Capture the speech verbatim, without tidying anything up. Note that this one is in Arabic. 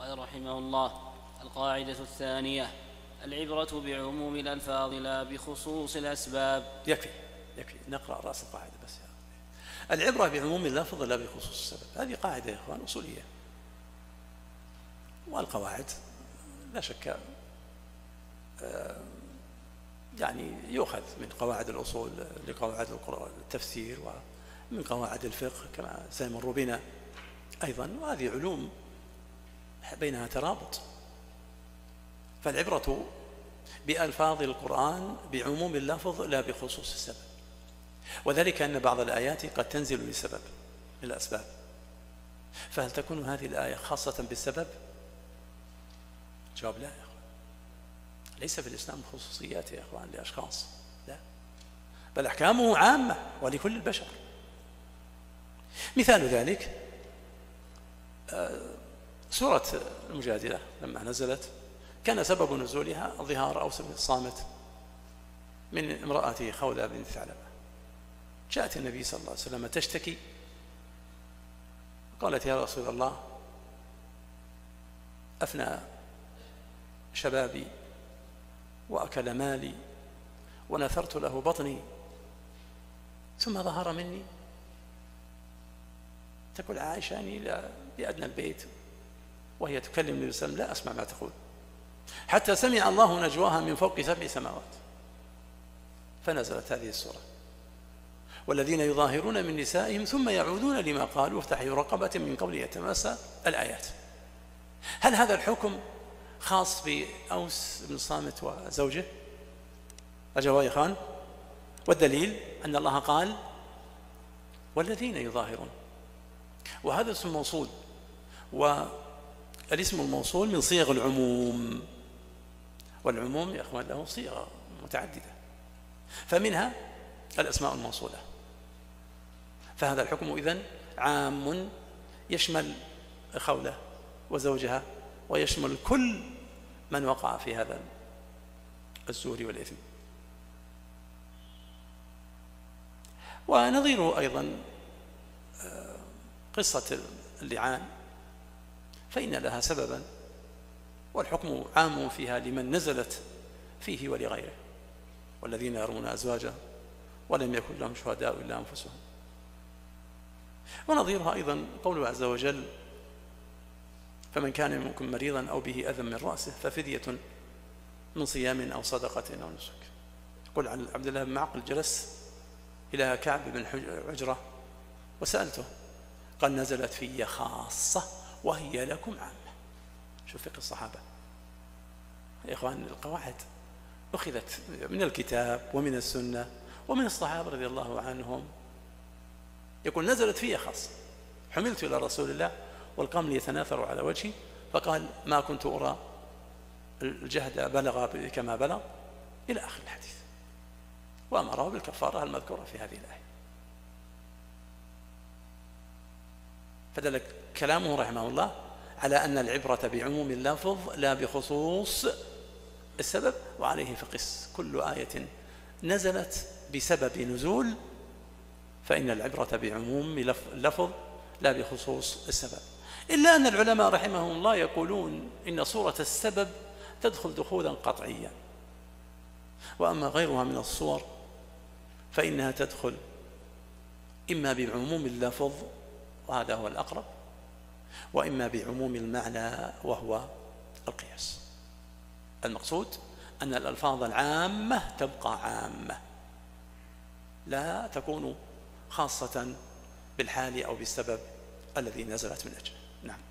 قال رحمه الله: القاعدة الثانية: العبرة بعموم الألفاظ لا بخصوص الأسباب. يكفي يكفي نقرأ رأس القاعدة بس يعني. العبرة بعموم اللفظ لا بخصوص السبب، هذه قاعدة يا إخوان أصولية، والقواعد لا شك يعني يؤخذ من قواعد الأصول لقواعد التفسير ومن قواعد الفقه كما سيمر بنا أيضا، وهذه علوم بينها ترابط. فالعبرة بألفاظ القرآن بعموم اللفظ لا بخصوص السبب، وذلك أن بعض الآيات قد تنزل لسبب من الأسباب، فهل تكون هذه الآية خاصة بالسبب؟ جواب لا يا أخوان، ليس في الإسلام خصوصيات يا أخوان لأشخاص، لا، بل أحكامه عامة ولكل البشر. مثال ذلك سورة المجادلة لما نزلت كان سبب نزولها ظهار أوس بن الصامت من امرأته خولة بنت ثعلبة. جاءت النبي صلى الله عليه وسلم تشتكي، قالت: يا رسول الله، أفنى شبابي وأكل مالي ونثرت له بطني ثم ظهر مني. تقول عائشة أني بأدنى البيت وهي تكلم النبي صلى الله عليه وسلم لا أسمع ما تقول، حتى سمع الله نجواها من فوق سبع سماوات، فنزلت هذه السورة: والذين يظاهرون من نسائهم ثم يعودون لما قالوا فتحرير رقبة من قبل يتماسى الآيات. هل هذا الحكم خاص بأوس بن الصامت وزوجه؟ الجواب يا إخوان، والدليل أن الله قال: والذين يظاهرون، وهذا اسم موصول، والاسم الموصول من صيغ العموم، والعموم يا إخوان له صيغ متعددة، فمنها الأسماء الموصولة. فهذا الحكم إذن عام يشمل خولة وزوجها ويشمل كل من وقع في هذا الزور والإثم. ونظيره أيضا قصة اللعان، فإن لها سببا والحكم عام فيها لمن نزلت فيه ولغيره: والذين يرمون أزواجهم ولم يكن لهم شهداء إلا أنفسهم. ونظيرها أيضا قوله عز وجل: فمن كان منكم مريضا أو به أذى من رأسه ففدية من صيام أو صدقة أو نسك. يقول عن عبد الله بن معقل: جلس إلى كعب بن عجرة وسألته، قال: نزلت في خاصة وهي لكم عامة. شوف فقه الصحابة يا إخوان، القواعد أخذت من الكتاب ومن السنة ومن الصحابة رضي الله عنهم. يقول: نزلت في خاصة، حملت إلى رسول الله والقمل يتناثر على وجهي، فقال: ما كنت أرى الجهد بلغ كما بلغ، إلى آخر الحديث، وأمره بالكفارة المذكورة في هذه الآية. فدل كلامه رحمه الله على أن العبرة بعموم اللفظ لا بخصوص السبب، وعليه فقس كل آية نزلت بسبب نزول فإن العبرة بعموم اللفظ لا بخصوص السبب. إلا أن العلماء رحمهم الله يقولون إن صورة السبب تدخل دخولا قطعيا، وأما غيرها من الصور فإنها تدخل إما بعموم اللفظ وهذا هو الأقرب، وإما بعموم المعنى وهو القياس. المقصود أن الألفاظ العامة تبقى عامة، لا تكون خاصة بالحال أو بالسبب الذي نزلت من أجله. نعم.